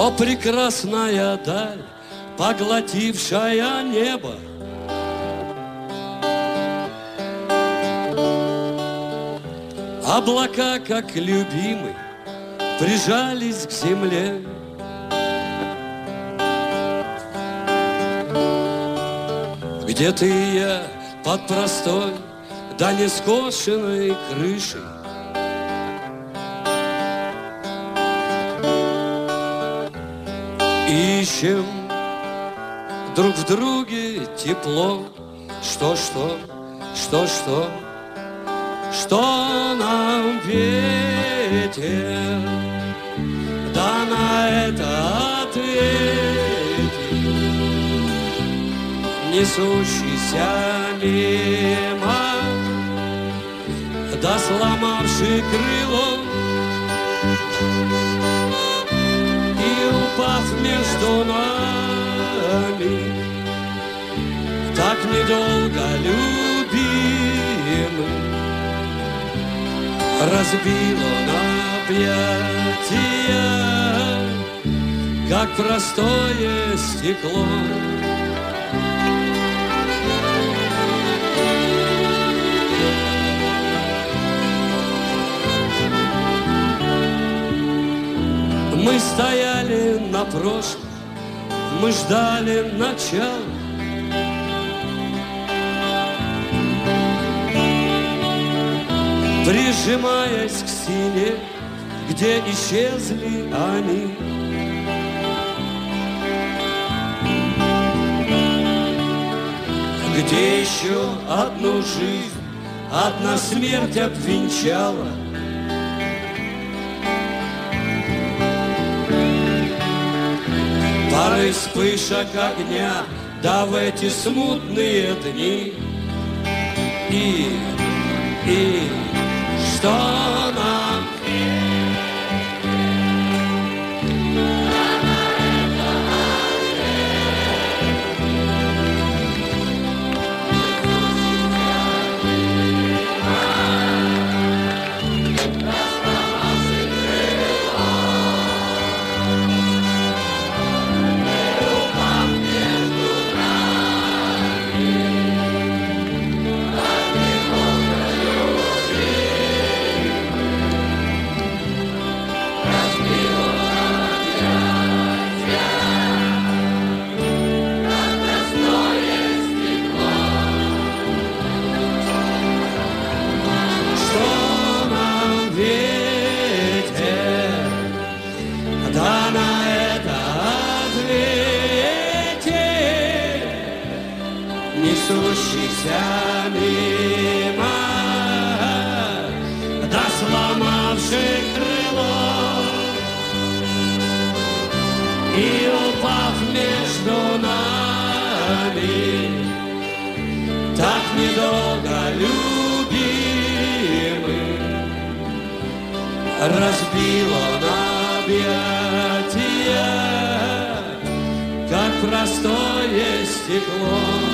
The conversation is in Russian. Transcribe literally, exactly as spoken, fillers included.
О, прекрасная даль, поглотившая небо, облака, как любимый, прижались к земле. Где ты и я под простой, да не скошенной крышей? Ищем друг в друге тепло. Что-что, что-что, что нам ветер, да на это ответит несущийся мимо, да сломавший крыло и упав между нами, так недолго любимый, разбил он объятия, как простое стекло. Мы стояли на прошлом, мы ждали начала. Прижимаясь к стене, где исчезли они. Где еще одну жизнь, одна смерть обвенчала. Пары вспышек огня, да в эти смутные дни. И, и что нам? Несущийся мимо, да сломавший крыло и упав между нами, так недолго любимый, разбил он объятия, как простое стекло.